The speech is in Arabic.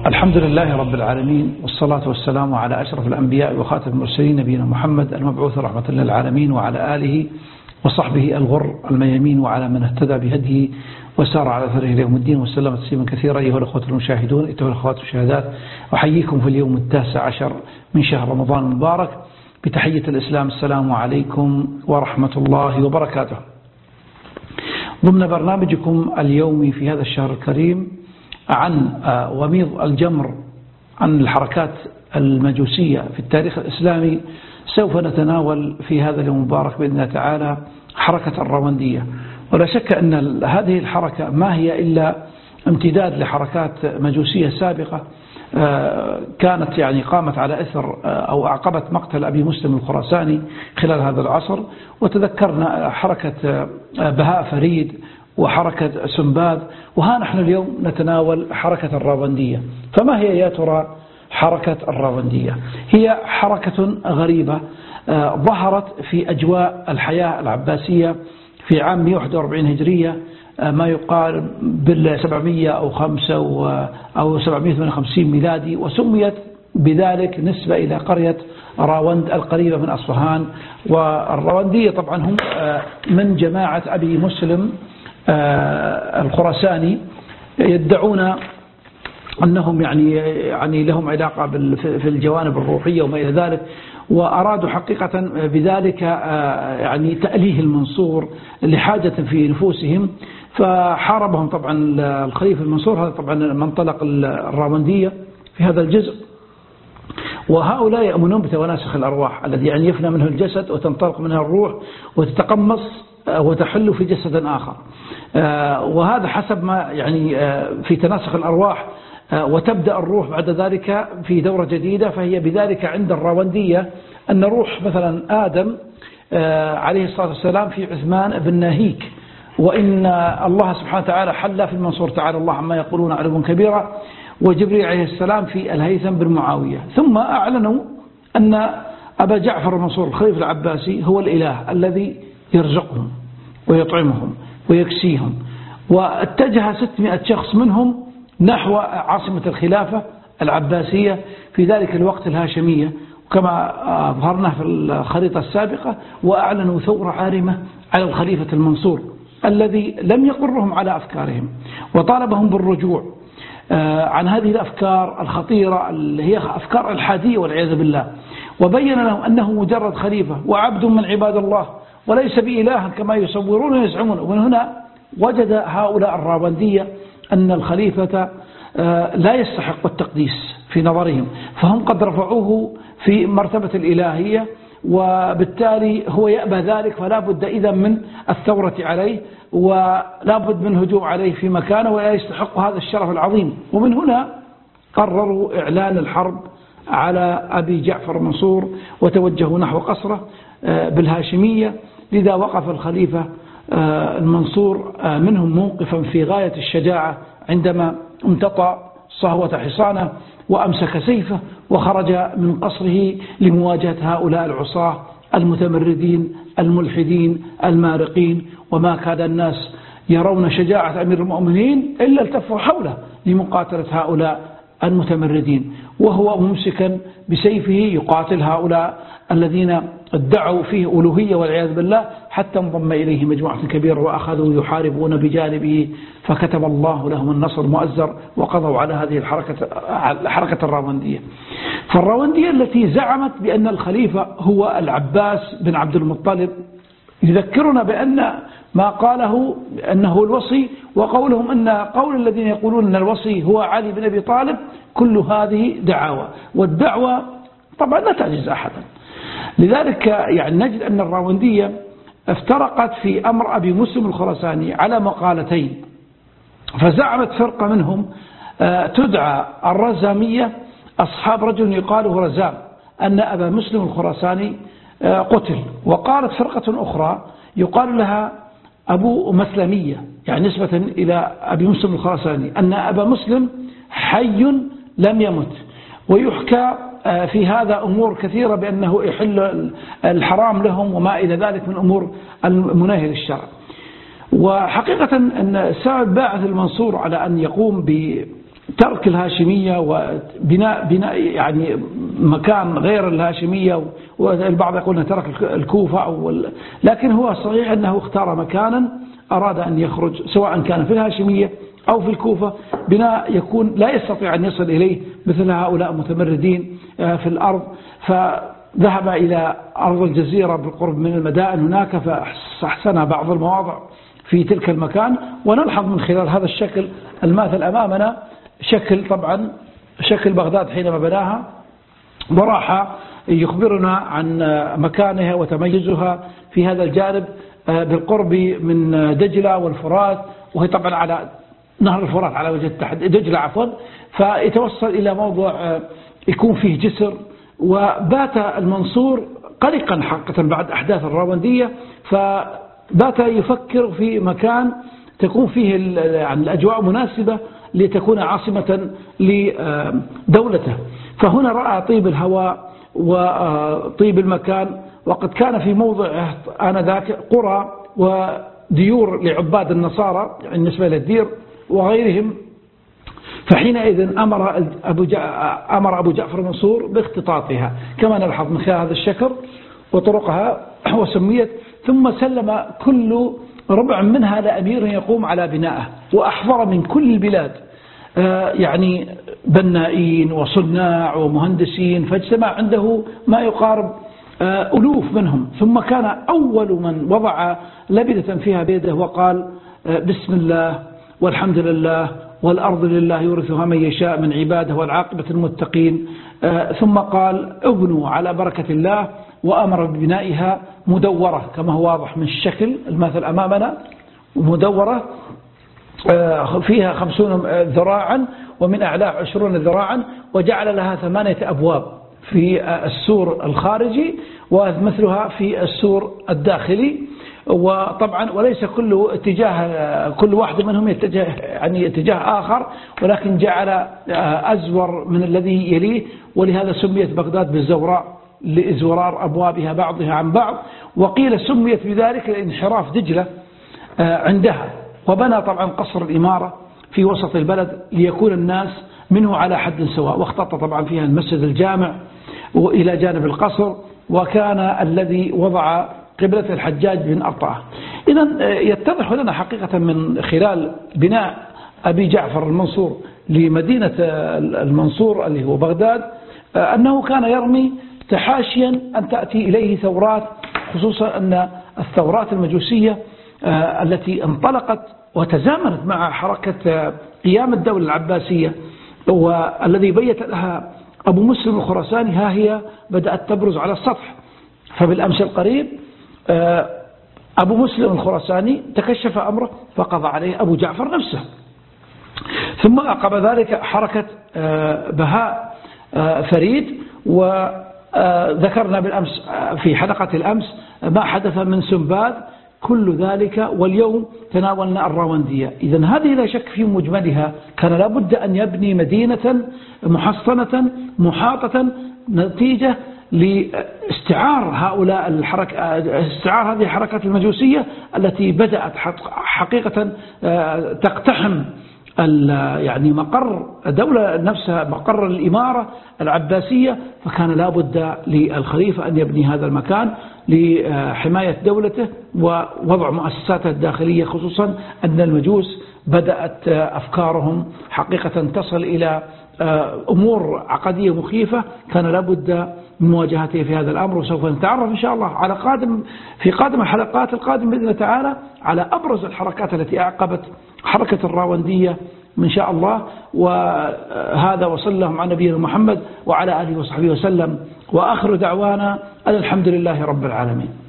الحمد لله رب العالمين، والصلاة والسلام على أشرف الأنبياء وخاتم المرسلين نبينا محمد المبعوث رحمة للعالمين، وعلى آله وصحبه الغر الميامين، وعلى من اهتدى بهديه وسار على أثره إلى يوم الدين وسلم تسليما كثيرا. أيها الأخوة المشاهدون، أيها الأخوات المشاهدات، أحييكم في اليوم 19 من شهر رمضان المبارك بتحية الإسلام. السلام عليكم ورحمة الله وبركاته. ضمن برنامجكم اليومي في هذا الشهر الكريم عن وميض الجمر عن الحركات المجوسية في التاريخ الإسلامي، سوف نتناول في هذا اليوم المبارك بإذن الله تعالى حركة الراوندية. ولا شك أن هذه الحركة ما هي إلا امتداد لحركات مجوسية سابقة كانت قامت على إثر أو أعقبت مقتل أبي مسلم الخراساني خلال هذا العصر. وتذكرنا حركة بهاء فريد وحركة سنباد، وها نحن اليوم نتناول حركة الراوندية. فما هي يا ترى حركة الراوندية؟ هي حركة غريبة ظهرت في أجواء الحياة العباسية في عام 141 هجرية، ما يقال بال 700 أو 758 ميلادي، وسميت بذلك نسبة إلى قرية راوند القريبة من أصفهان. والراوندية طبعا هم من جماعة أبي مسلم الخراساني، يدعون أنهم يعني لهم علاقة في الجوانب الروحية وما إلى ذلك، وأرادوا حقيقة بذلك تأليه المنصور لحاجة في نفوسهم، فحاربهم طبعا الخليفة المنصور. هذا طبعا منطلق الراوندية في هذا الجزء. وهؤلاء يؤمنون بتوانسخ الأرواح، الذي يفنى منه الجسد وتنطلق منها الروح وتتقمص وتحل في جسد آخر. وهذا حسب ما في تناسخ الأرواح، وتبدأ الروح بعد ذلك في دورة جديدة. فهي بذلك عند الراوندية أن روح مثلا آدم عليه الصلاة والسلام في عثمان بن ناهيك، وإن الله سبحانه وتعالى حل في المنصور تعالى الله عما يقولون علوا كبيرا، وجبريل عليه السلام في الهيثم بن معاوية. ثم أعلنوا أن أبا جعفر المنصور الخليفة العباسي هو الإله الذي يرزقهم ويطعمهم ويكسيهم. واتجه 600 شخص منهم نحو عاصمة الخلافة العباسية في ذلك الوقت الهاشمية، وكما ظهرنا في الخريطة السابقة، وأعلنوا ثورة عارمة على الخليفة المنصور الذي لم يقرهم على أفكارهم، وطالبهم بالرجوع عن هذه الأفكار الخطيرة اللي هي أفكار الحادية والعياذ بالله، وبين لهم أنه مجرد خليفة وعبد من عباد الله وليس بإله كما يصورون ويزعمون. ومن هنا وجد هؤلاء الراوندية أن الخليفة لا يستحق التقديس في نظرهم، فهم قد رفعوه في مرتبة الإلهية، وبالتالي هو يأبى ذلك، فلا بد إذا من الثورة عليه، ولا بد من هجوم عليه في مكانه، ولا يستحق هذا الشرف العظيم. ومن هنا قرروا إعلان الحرب على أبي جعفر المنصور، وتوجهوا نحو قصره بالهاشمية. لذا وقف الخليفة المنصور منهم موقفا في غاية الشجاعة عندما امتطى صهوة حصانه وأمسك سيفه وخرج من قصره لمواجهة هؤلاء العصاة المتمردين الملحدين المارقين. وما كاد الناس يرون شجاعة أمير المؤمنين إلا التفوا حوله لمقاتلة هؤلاء المتمردين، وهو ممسكا بسيفه يقاتل هؤلاء الذين ادعوا فيه ألوهية والعياذ بالله، حتى انضم إليه مجموعة كبيرة وأخذوا يحاربون بجانبه، فكتب الله لهم النصر المؤزر وقضوا على هذه الحركة الراوندية. فالراوندية التي زعمت بأن الخليفة هو العباس بن عبد المطلب يذكرنا بأن ما قاله أنه الوصي، وقولهم أن قول الذين يقولون أن الوصي هو علي بن أبي طالب، كل هذه دعاوى، والدعوة طبعا لا تعجز أحدا. لذلك نجد أن الراوندية افترقت في أمر أبي مسلم الخراساني على مقالتين. فزعمت فرقة منهم تدعى الرزامية، أصحاب رجل يقاله رزام، أن أبا مسلم الخراساني قتل. وقالت فرقة أخرى يقال لها أبو مسلمية، نسبة إلى أبي مسلم الخراساني، أن أبا مسلم حي لم يمت. ويحكى في هذا أمور كثيرة بأنه يحل الحرام لهم وما إلى ذلك من أمور المناهية للشرع. وحقيقة أن سبب باعث المنصور على أن يقوم ترك الهاشمية وبناء يعني مكان غير الهاشمية، والبعض يقول ترك الكوفة لكن هو صحيح أنه اختار مكانا أراد أن يخرج سواء كان في الهاشمية أو في الكوفة بناء يكون لا يستطيع أن يصل إليه مثل هؤلاء متمردين في الأرض، فذهب إلى أرض الجزيرة بالقرب من المدائن هناك فاستحسن بعض المواضع في تلك المكان. ونلحظ من خلال هذا الشكل الماثل أمامنا طبعا شكل بغداد حينما بناها، وراح يخبرنا عن مكانها وتميزها في هذا الجانب بالقرب من دجلة والفرات، وهي طبعا على نهر الفرات على وجه التحديد دجلة عفوا، فيتوصل إلى موضوع يكون فيه جسر. وبات المنصور قلقا حقا بعد أحداث الراوندية، فبات يفكر في مكان تكون فيه الأجواء مناسبة لتكون عاصمة لدولته. فهنا رأى طيب الهواء وطيب المكان، وقد كان في موضع آنذاك قرى وديور لعباد النصارى بالنسبة للدير وغيرهم. فحينئذ أمر أبو جعفر المنصور باختطاطها كما نلحظ من خلال هذا الشكل وطرقها وسميت، ثم سلم كل ربع منها لأمير يقوم على بنائه، وأحضر من كل البلاد يعني بنائين وصناع ومهندسين، فاجتمع عنده ما يقارب ألوف منهم. ثم كان أول من وضع لبدة فيها بيده وقال بسم الله والحمد لله والأرض لله يورثها من يشاء من عباده والعاقبة المتقين. ثم قال ابنوا على بركة الله، وأمر ببنائها مدورة كما هو واضح من الشكل الماثل أمامنا، مدورة فيها 50 ذراعا ومن أعلاه 20 ذراعا، وجعل لها 8 أبواب في السور الخارجي ومثلها في السور الداخلي. وطبعا وليس كل واحد منهم يتجه يعني اتجاه آخر، ولكن جعل أزور من الذي يليه، ولهذا سميت بغداد بالزوراء لإزورار أبوابها بعضها عن بعض. وقيل سميت بذلك لانحراف دجلة عندها. وبنى طبعا قصر الإمارة في وسط البلد ليكون الناس منه على حد سواء، واختط طبعا فيها المسجد الجامع وإلى جانب القصر، وكان الذي وضع قبلة الحجاج بن أرطاه. إذن يتضح لنا حقيقة من خلال بناء أبي جعفر المنصور لمدينة المنصور اللي هو بغداد أنه كان يرمي تحاشيا أن تأتي إليه ثورات، خصوصا أن الثورات المجوسية التي انطلقت وتزامنت مع حركة قيام الدولة العباسية والذي بيت لها أبو مسلم الخراساني ها هي بدأت تبرز على السطح. فبالأمس القريب أبو مسلم الخراساني تكشف أمره فقضى عليه أبو جعفر نفسه. ثم عقب ذلك حركة بهاء فريد، وذكرنا بالأمس في حلقة الأمس ما حدث من سنباد، كل ذلك. واليوم تناولنا الراوندية. إذن هذه لا شك في مجملها كان لابد أن يبني مدينة محصنة محاطة نتيجة لاستعار استعار هذه الحركات المجوسية التي بدأت حقيقة تقتحم يعني مقر الدولة نفسها، مقر الإمارة العباسية. فكان لابد للخليفة أن يبني هذا المكان لحماية دولته ووضع مؤسساته الداخلية، خصوصا أن المجوس بدأت أفكارهم حقيقة تصل إلى أمور عقدية مخيفة، كان لابد من مواجهته في هذا الأمر. وسوف نتعرف إن شاء الله في قادم الحلقات القادمة بإذن الله تعالى على أبرز الحركات التي أعقبت حركة الراوندية إن شاء الله. وهذا وصلى الله على نبينا محمد وعلى آله وصحبه وسلم، وآخر دعوانا الحمد لله رب العالمين.